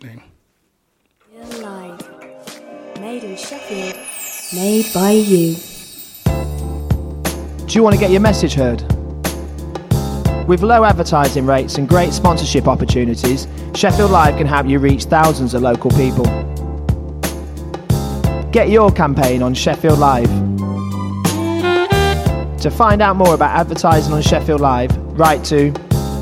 Real life. Made in Sheffield. Made by you. Do you want to get your message heard? With low advertising rates and great sponsorship opportunities, Sheffield Live can help you reach thousands of local people. Get your campaign on Sheffield Live. To find out more about advertising on Sheffield Live, write to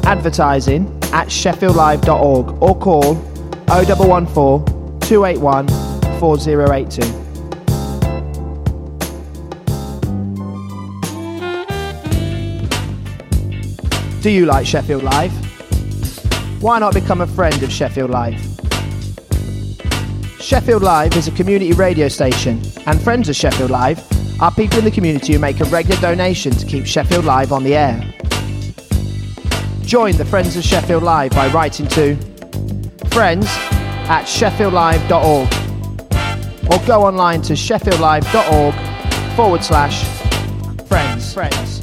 advertising@sheffieldlive.org or call 0114 281 4082. Do you like Sheffield Live? Why not become a friend of Sheffield Live? Sheffield Live is a community radio station, and friends of Sheffield Live are people in the community who make a regular donation to keep Sheffield Live on the air. Join the Friends of Sheffield Live by writing to friends@sheffieldlive.org or go online to sheffieldlive.org/friends.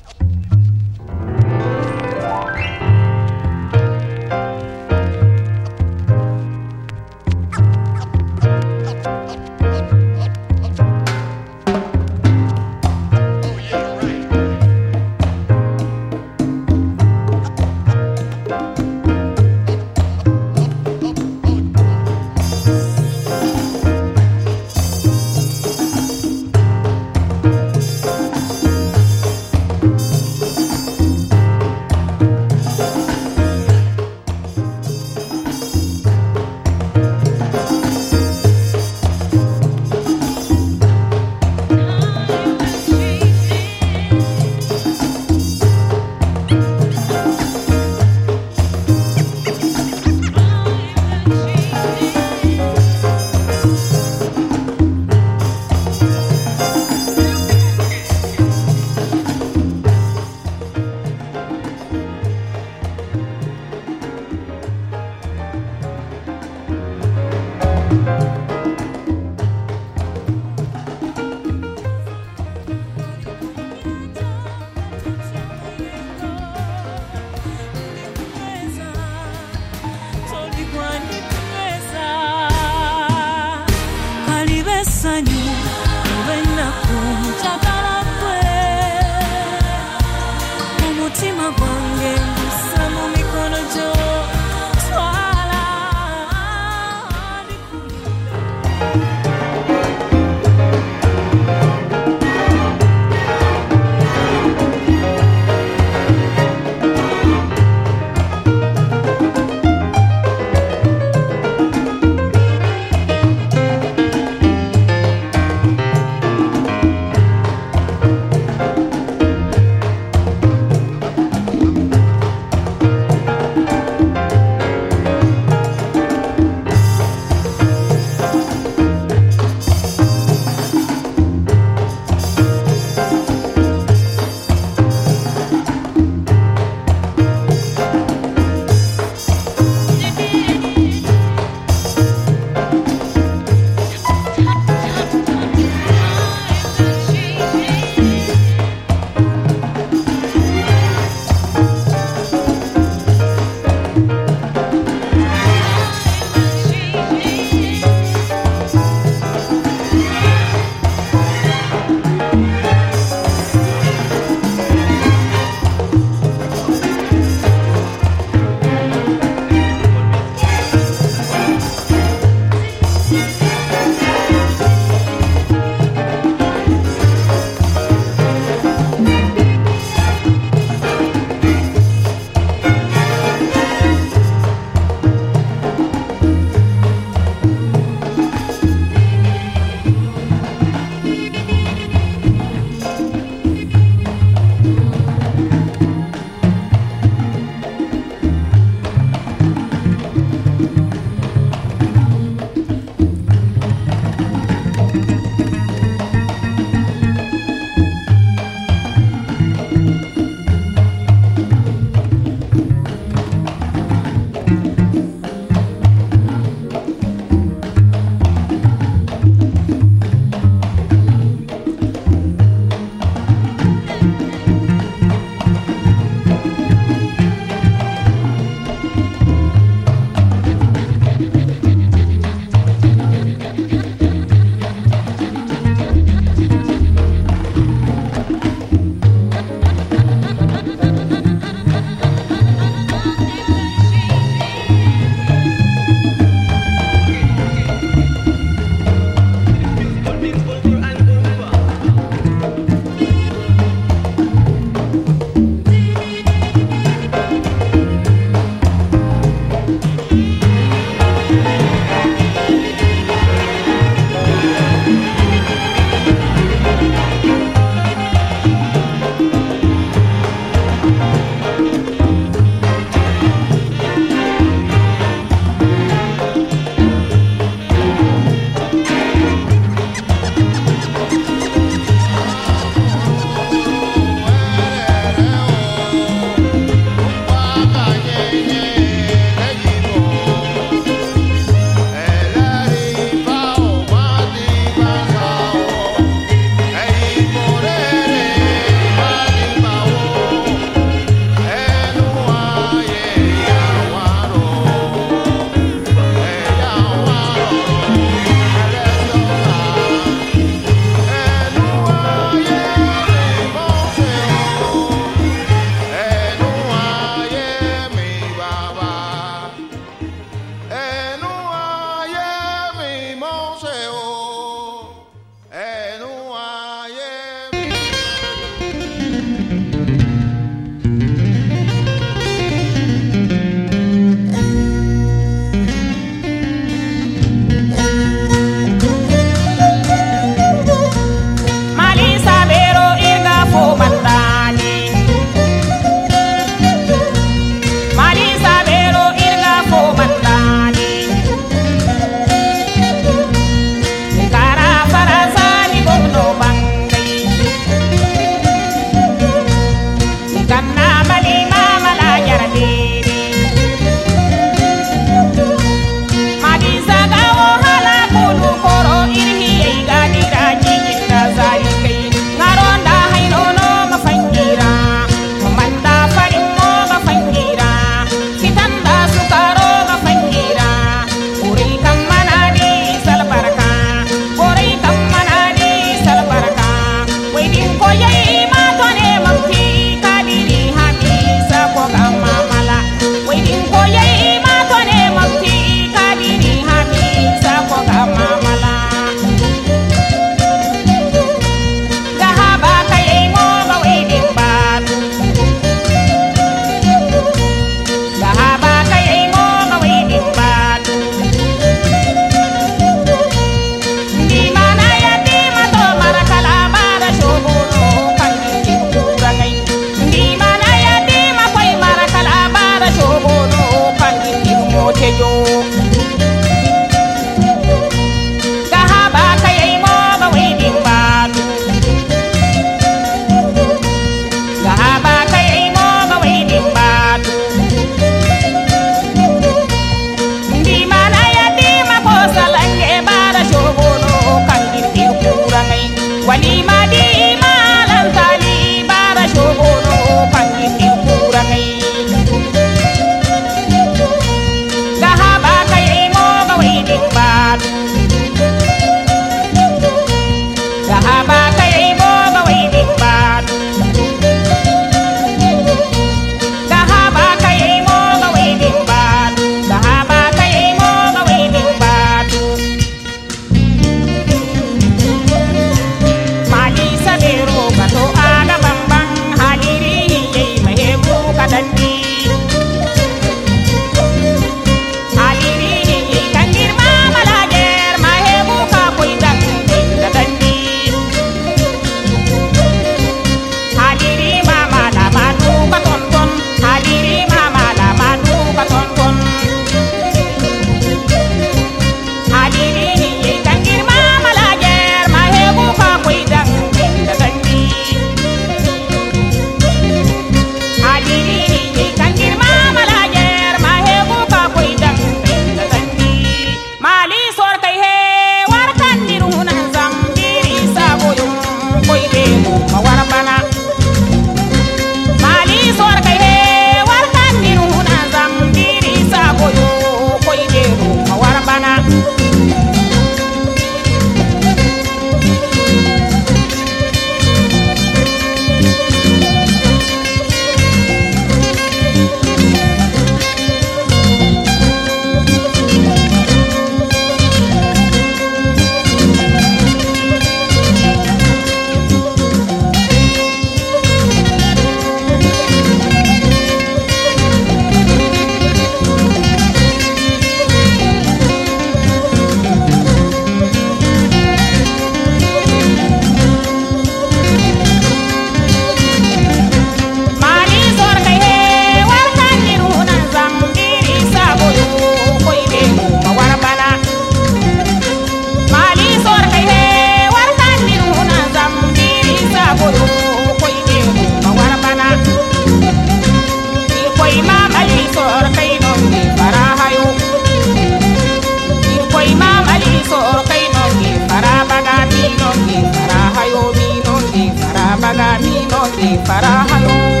Baganino di Farahano.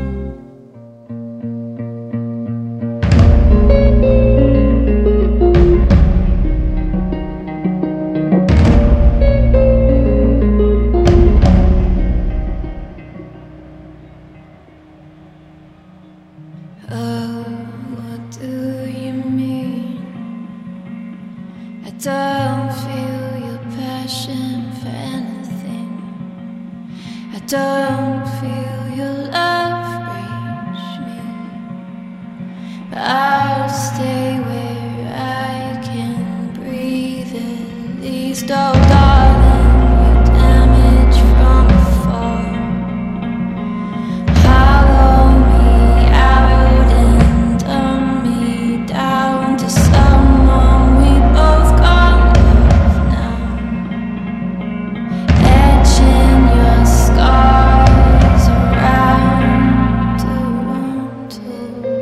Don't feel your passion for anything. I don't feel your love reach me. But I'll stay where I can breathe at least. Oh darling, your damage from afar. Hollow me out and dumb me down to someone we both scars around Toronto.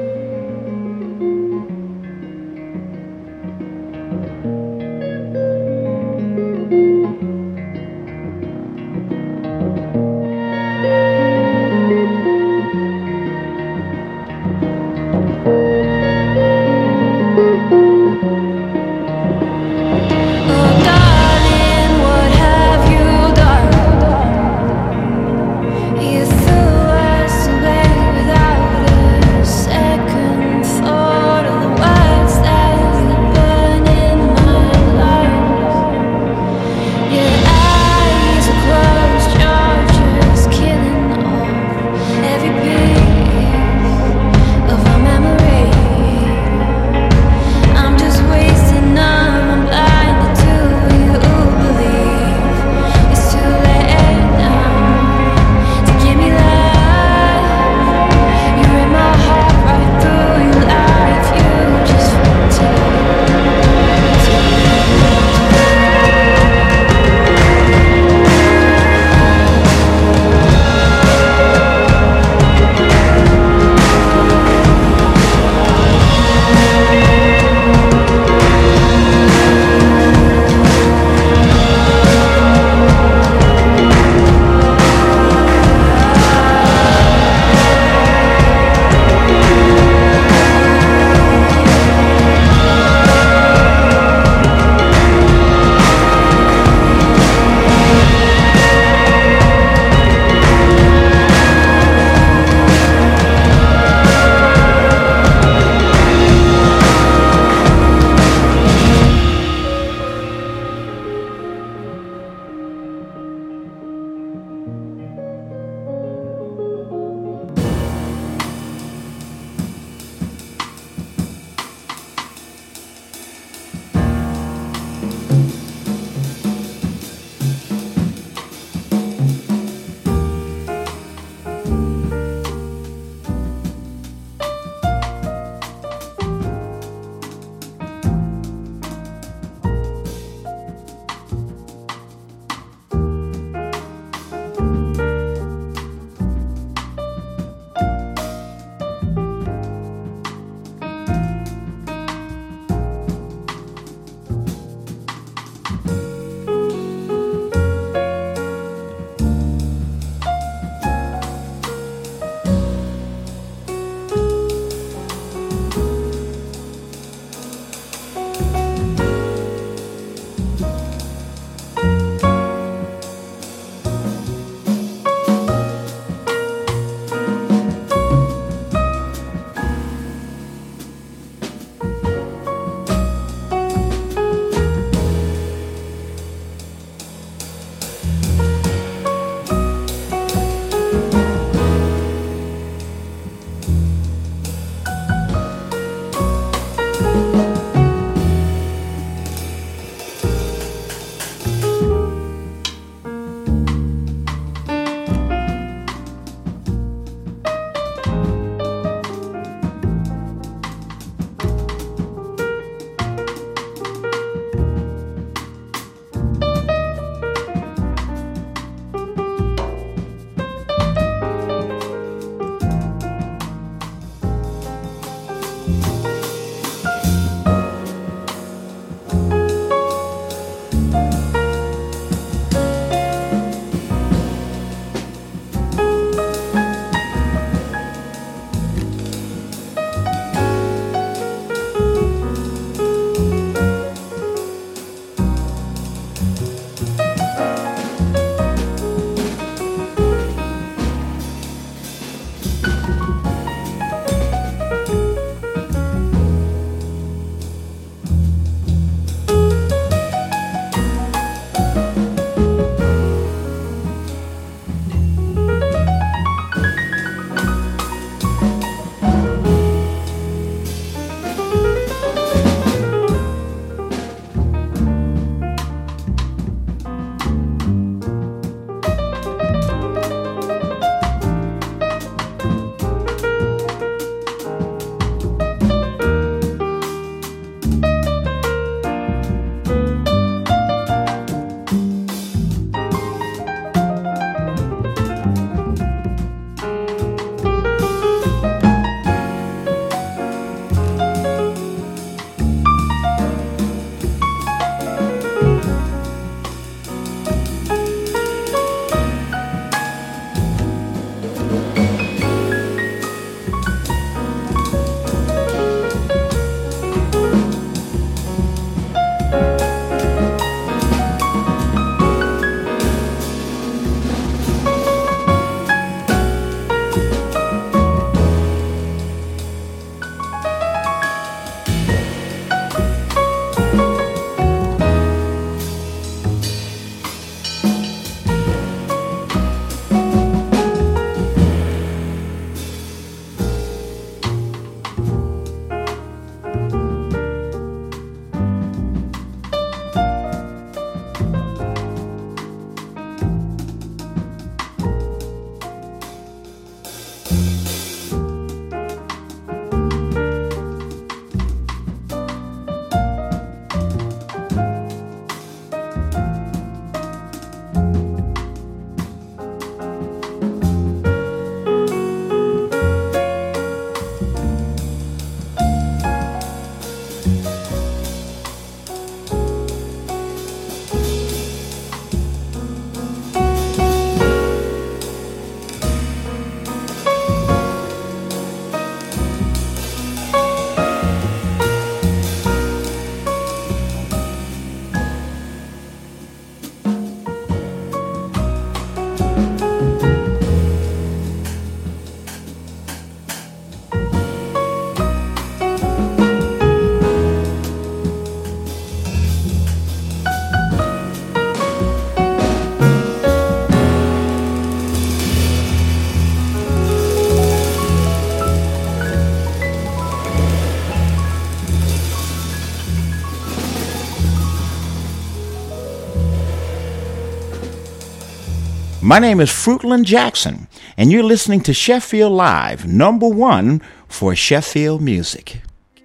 My name is Fruitland Jackson, and you're listening to Sheffield Live, #1 for Sheffield music.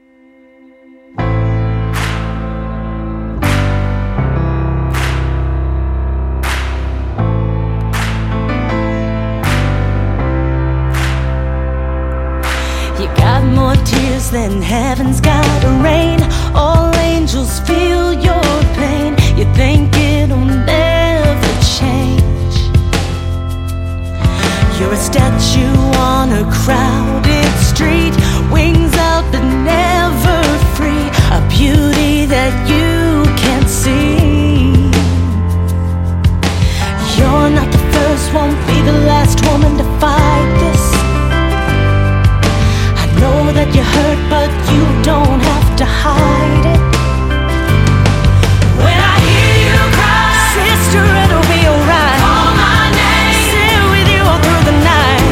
You got more tears than heaven's got rain. All angels feel your pain. You think it'll never change. You're a statue on a crowded street, wings out but never free, a beauty that you can't see. You're not the first, won't be the last woman to fight this. I know that you're hurt, but you don't have to hide it. When I hear you cry, sister, it'll be alright. Call my name, sit with you all through the night.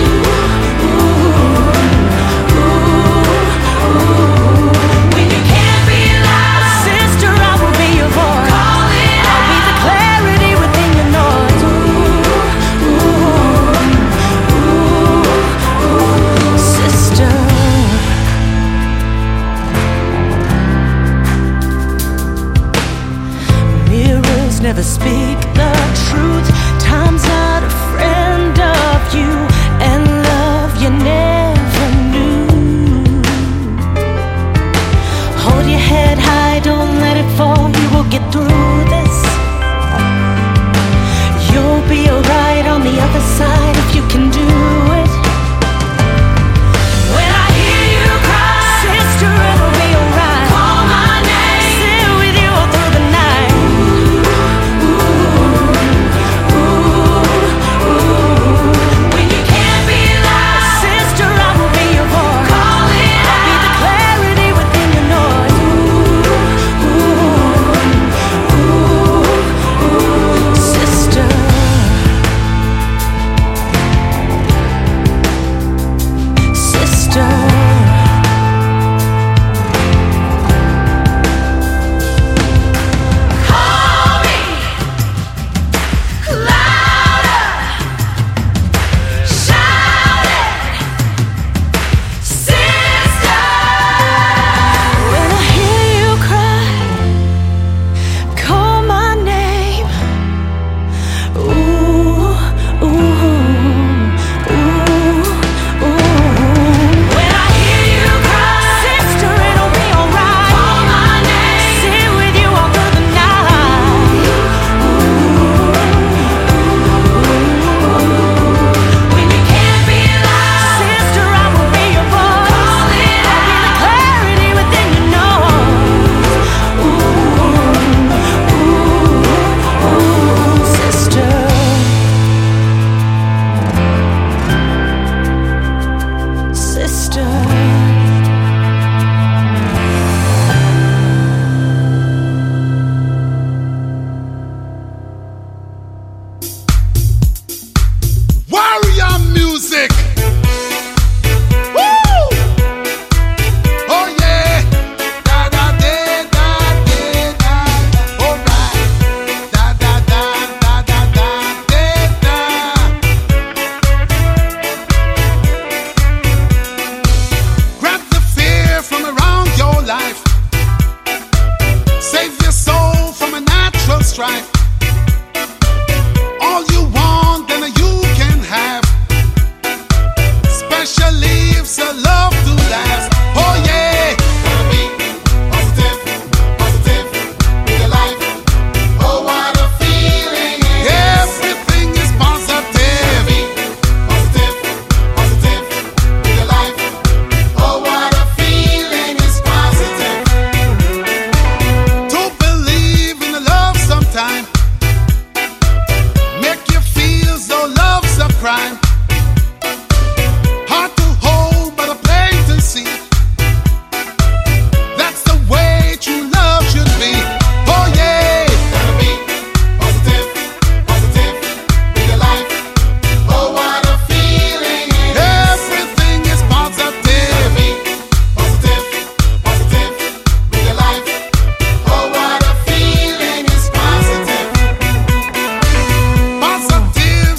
Ooh, ooh, ooh. When you can't be loud, sister, I will be your voice. Call it out. I'll be the clarity within your noise. Ooh, ooh, ooh, ooh. Sister. Mirrors never speak the truth. Time's not a friend of you, and love you never knew. Hold your head high, don't let it fall. You will get through this. You'll be alright on the other side if you can do it. When I hear you cry, sister, it'll be alright. Call my name, sit with you all through the night. When you can't be loud, sister, I will be your voice. Call it out. I'll be the clarity within your noise. Sister. Sister. Call me louder, shout it, sister. When I hear you cry, call my name. Ooh, ooh, ooh, ooh. When I hear you cry, sister, it'll be alright. Call my name, sit with you all through the night. When you can't be loud, sister, I will be your voice. Call it out. I'll be the clarity within your nose. Sister. Sister. Warrior music. Woo! Oh yeah. Da da da da da da. All right. Da da da da da da da. Grab the fear from around your life. Save your soul from a natural strife. All you want, then you can have. Special leaves a love to last. Oh yeah. Wanna be positive, positive, with your life. Oh, what a feeling it is. Everything is positive. Wanna be positive, positive, with your life. Oh, what a feeling is positive. To believe in the love sometime. Make you feel so love's a crime. Hard to hold, but a plain to see. That's the way true love should be. Oh yeah. Wanna be positive, positive, with your life. Oh, what a feeling it is. Everything is positive. Wanna be positive, positive, with your life. Oh, what a feeling is positive. Positive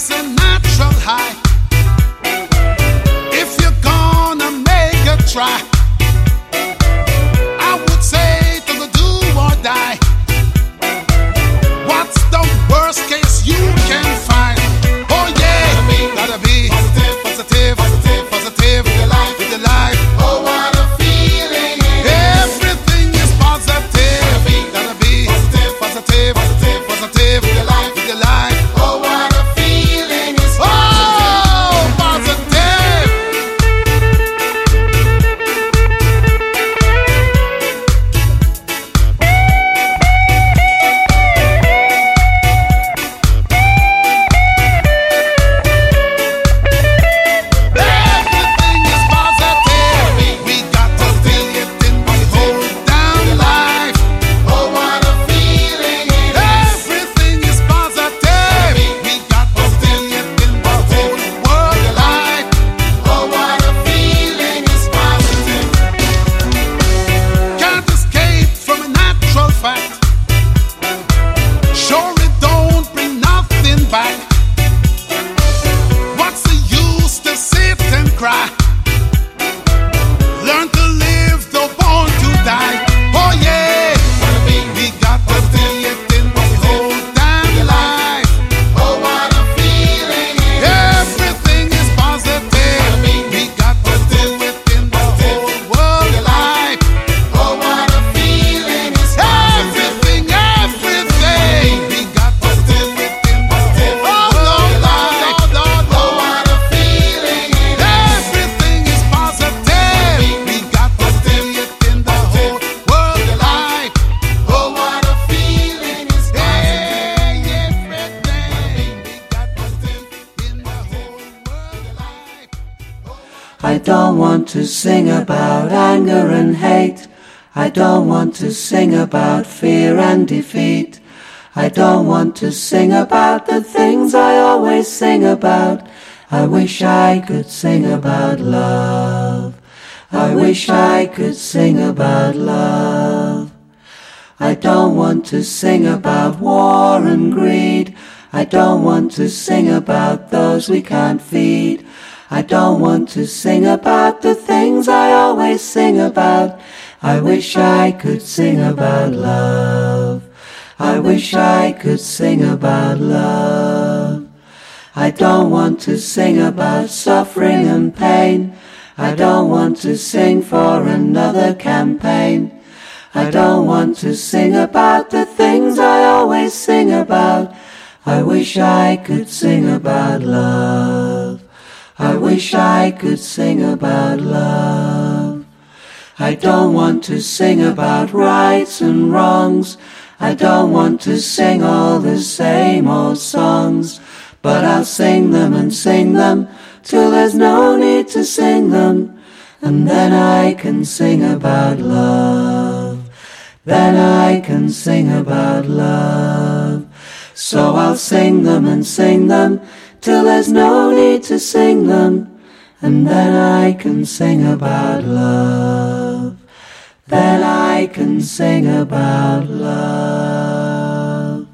I don't want to sing about anger and hate. I don't want to sing about fear and defeat. I don't want to sing about the things I always sing about. I wish I could sing about love. I wish I could sing about love. I don't want to sing about war and greed. I don't want to sing about those we can't feed. I don't want to sing about the things I always sing about. I wish I could sing about love. I wish I could sing about love. I don't want to sing about suffering and pain. I don't want to sing for another campaign. I don't want to sing about the things I always sing about. I wish I could sing about love. I wish I could sing about love. I don't want to sing about rights and wrongs. I don't want to sing all the same old songs. But I'll sing them and sing them till there's no need to sing them. And then I can sing about love. Then I can sing about love. So I'll sing them and sing them till there's no need to sing them. And then I can sing about love. Then I can sing about love.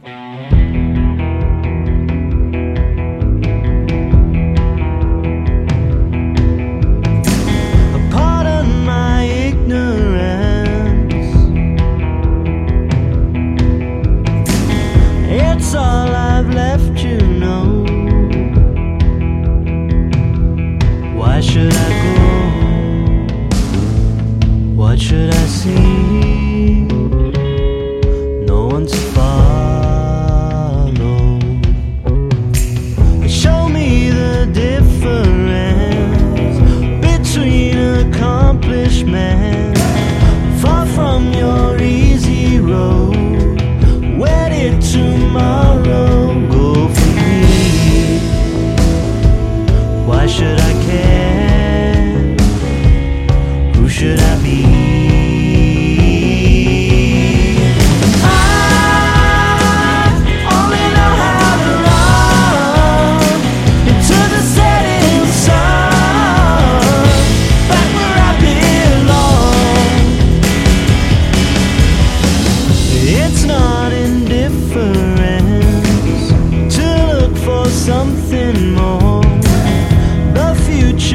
Pardon my ignorance. It's all I've left, you know. Why should I go? What should I see? No one to follow. Show me the difference between accomplishment. Far from your easy road. Where did tomorrow go for me? Why should I care? Who should I be? I only know how to run into the setting sun, back where I belong. It's not indifference to look for something more. The future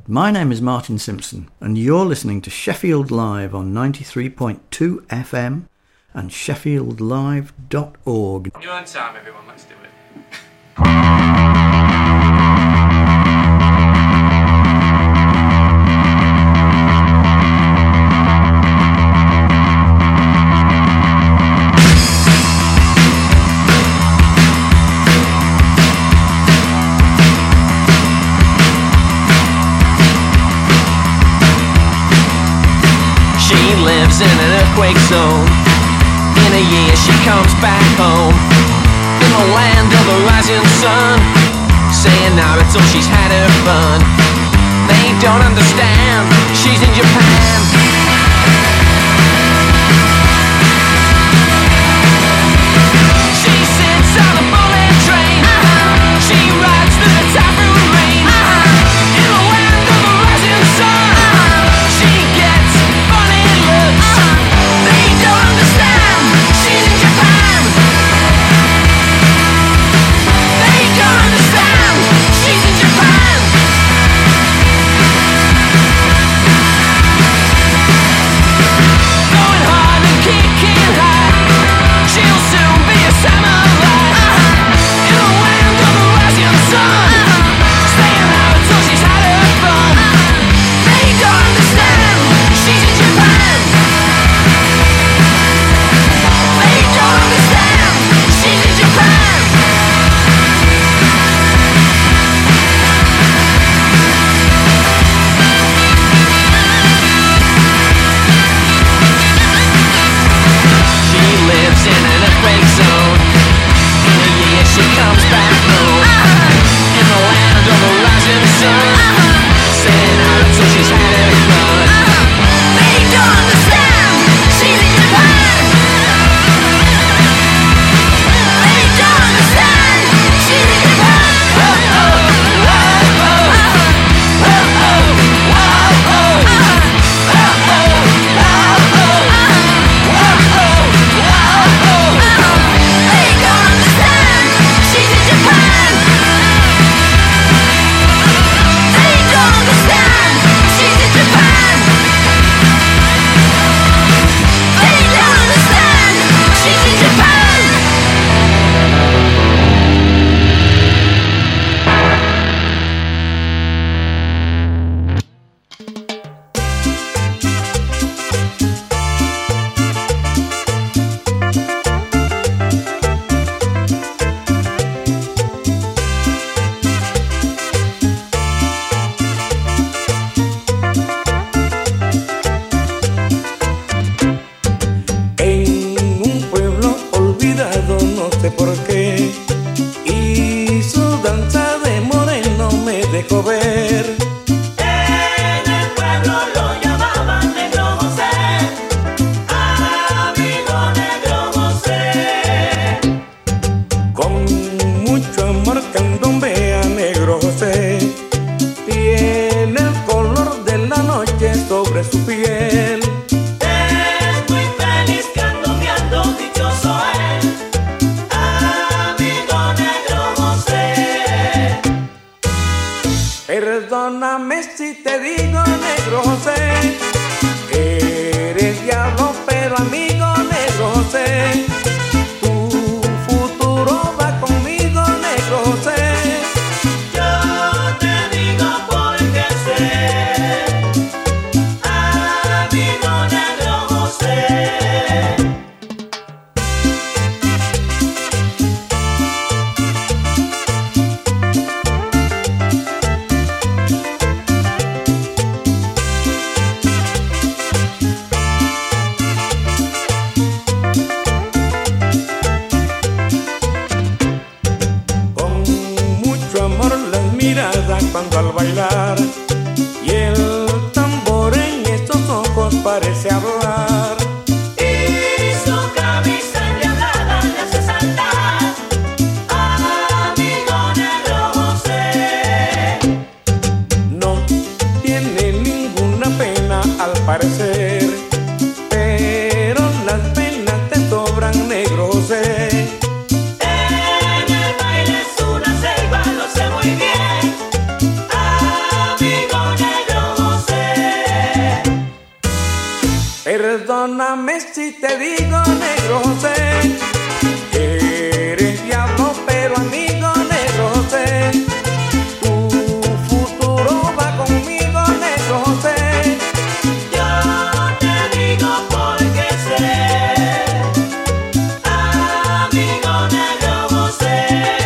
My name is Martin Simpson, and you're listening to Sheffield Live on 93.2 FM and sheffieldlive.org. You're on time, everyone. Let's do it. Lives in an earthquake zone. In a year she comes back home, in the land of the rising sun, saying Naruto she's had her fun. They don't understand, she's in Japan. She sits on a bullet train, she rides through the typhoon rain, in the land of the rising sun. She gets funny looks, they don't understand, she's in Japan. They don't understand, she's in Japan. Going hard and kicking high, she'll soon be a samurai, in the land of the rising sun, staying out until she's had her fun. They don't understand, she's in Japan. They don't understand, she's in Japan. She lives in an earthquake zone. In a year she comes back home, in the land of the rising sun, staying out until she's had her fun. They don't understand, she's in Japan. They don't understand, she's in Japan. Whoa, oh, whoa, oh. Whoa, oh, whoa, oh. Whoa, oh, whoa, oh. Whoa, oh, whoa, oh. They don't understand, she's in Japan. They don't understand, she's in Japan. They don't understand, she's in Japan. En un pueblo olvidado, no sé por qué, y su danza de moreno me dejó ver. En el pueblo lo llamaban Negro José, amigo Negro José. Con mucho amor candombea Negro José, tiene el color de la noche sobre su piel. Es muy feliz candombeando, dichoso él, amigo Negro José. Perdóname si te digo Negro José, eres diablo pero amigo Negro José, tu futuro va conmigo Negro José. Yo te digo porque sé, amigo Negro José. Con mucho amor las miradas cuando al bailar, y el tambor en estos ojos parece hablar. Y su camisa endiablada le hace saltar, amigo Negro José. No tiene ninguna pena al parecer, pero las penas te sobran Negro José. En el baile es una selva, lo sé muy bien, amigo si te digo, negro José, eres diablo, pero amigo, negro José, tu futuro va conmigo, negro José. Yo te digo porque sé, amigo negro José.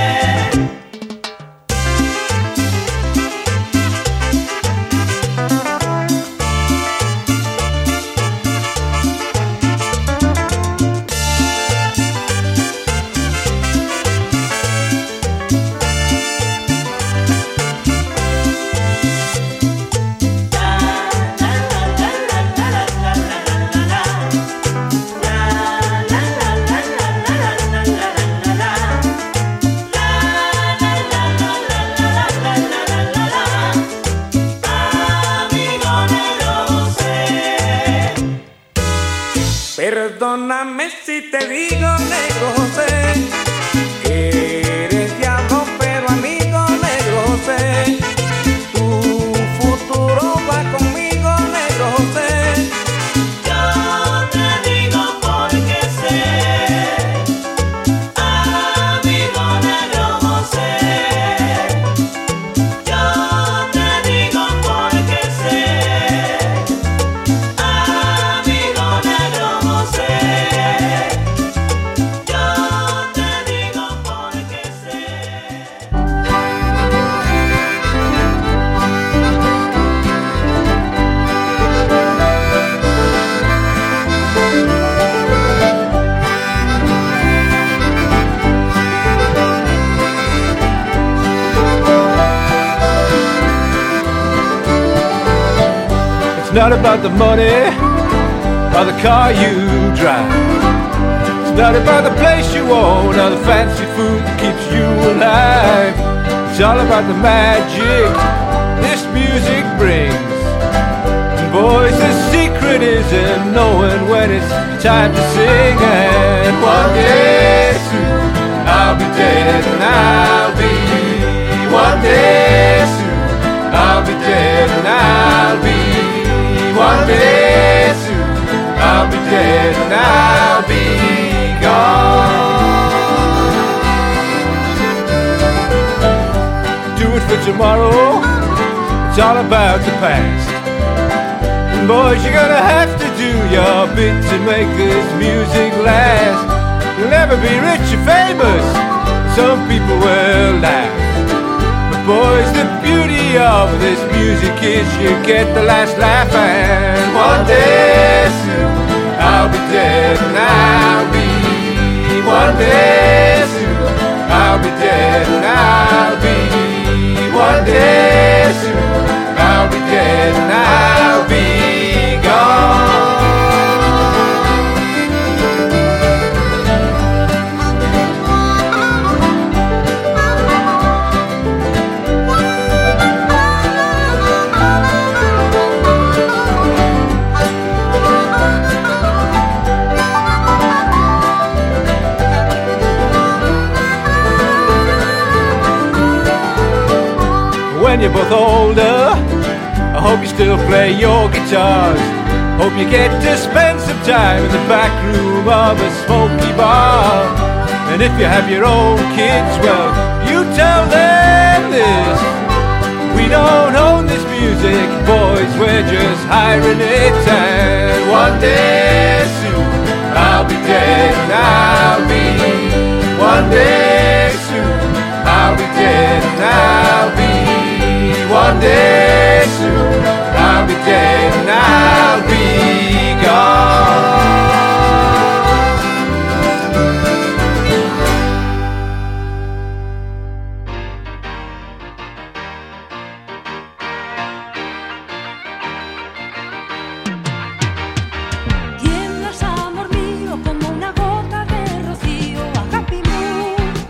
Perdóname si te digo, negro José, eres diablo, pero amigo, negro José, tu futuro va conmigo, negro José. Yo te digo porque sé, amigo negro José. Yo te digo porque sé, amigo negro José. Yo te digo porque sé. It's not about the money or the car you drive. It's not about the place you own or the fancy food that keeps you alive. It's all about the magic this music brings. And boys, the secret is in knowing when it's time to sing. And one day soon I'll be dead and I'll be. One day soon I'll be dead and I'll be. One day soon I'll be dead and I'll be gone. Do it for tomorrow, it's all about the past. And boys, you're gonna have to do your bit to make this music last. You'll never be rich or famous, some people will laugh. Boys, the beauty of this music is you get the last laugh. And one day soon I'll be dead and I'll be. One day soon I'll be dead and I'll be. One day soon I'll be dead and I'll be gone. When you're both older, I hope you still play your guitars. Hope you get to spend some time in the back room of a smoky bar. And if you have your own kids, well, you tell them this: we don't own this music, boys, we're just hiring it. And one day soon I'll be dead and I'll be. One day soon I'll be dead and I'll be. One day soon I'll be dead and I'll be gone. Tiemblas, amor mío, como una gota de rocío. A Happy Moon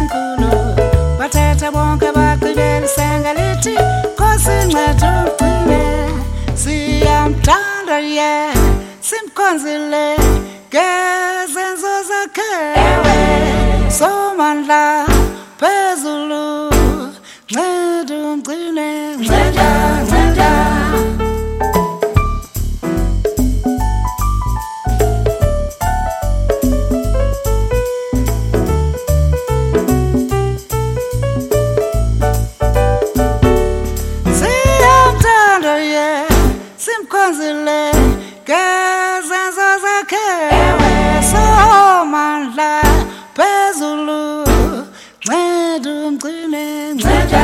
yakinkulu bathetha bonke bagqibela isenga lithi Nkosi nceda ugcine siyamthanda ye simkhonzile ngezenzo zakhe somandla phezulu nceda ugcine nceda simkhonzile ngezenzo zakhe somandla phezulu nceda ugcine nceda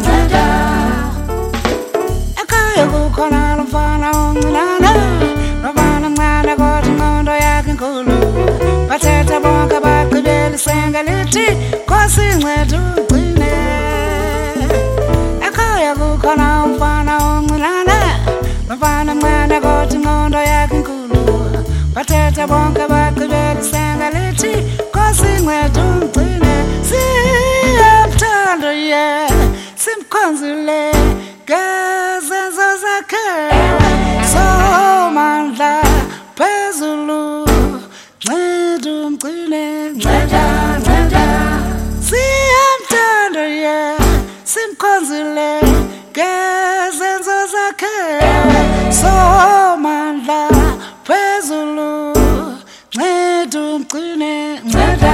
ekhaya kukhona lo mfana omncinane lomfana mncane kodwa ingqondo yakhe inkulu bathetha bonke bagqibela isenga lithi Nkosi nceda ugcine ekhaya kukhona umfana omncinane lomfana mncane kodwa ingqondo yakhe inkulu bathetha bonke bagqibela isenga lithi Nkosi nceda ugcine siyamthanda ye simkhonzile ngezenzo zakhe somandla phezulu nceda ugcine nceda siyamthanda ye simkhonzile ngezenzo zakhe somandla phezulu nceda ugcine nceda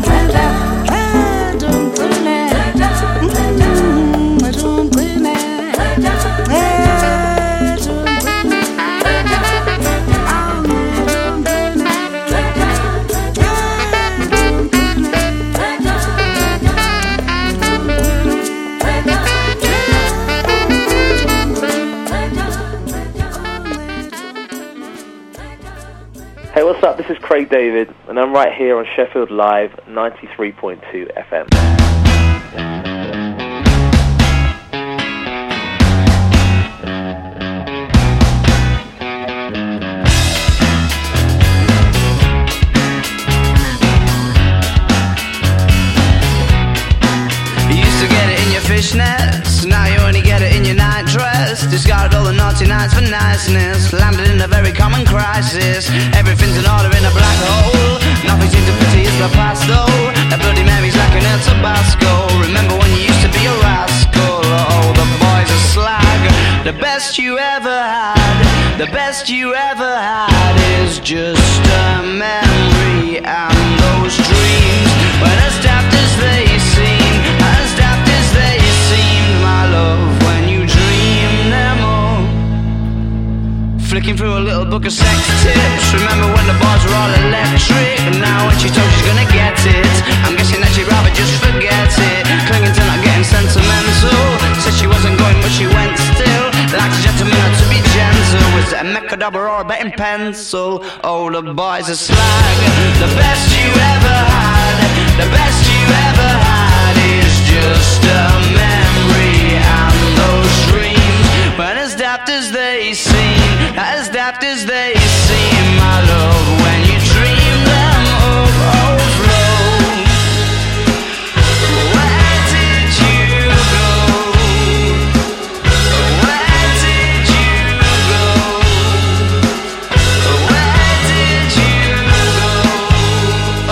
ugcine Hey, what's up? This is Craig David, and I'm right here on Sheffield Live 93.2 FM. Fishnets, now you only get it in your night dress. Discarded all the naughty nights for niceness. Landed in a very common crisis. Everything's in order in a black hole. Nothing seems to pity is the past though. That bloody memory's like an El Tabasco. Remember when you used to be a rascal? Oh, the boys are slag. The best you ever had, the best you ever had is just a memory. And those dreams, when as daft as they seem, as daft as they seemed, my love, when you dream them all. Flicking through a little book of sex tips. Remember when the bars were all electric? And now when she told she's gonna get it, I'm guessing that she'd rather just forget it. Clinging to not getting sentimental. Said she wasn't going but she went still. Like a gentleman had to be gentle. Was it a mecha double or a betting pencil? Oh, the boys are slag. The best you ever had, the best you ever had is just a memory. And those dreams, when as daft as they seem, as daft as they seem, my love, when you dream them overflow. Where did you go? Where did you go? Where did you go?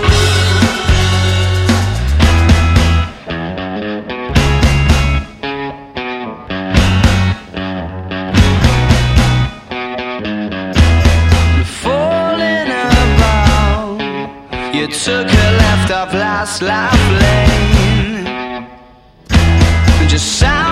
Falling about, you took a left off last life lane. Just sound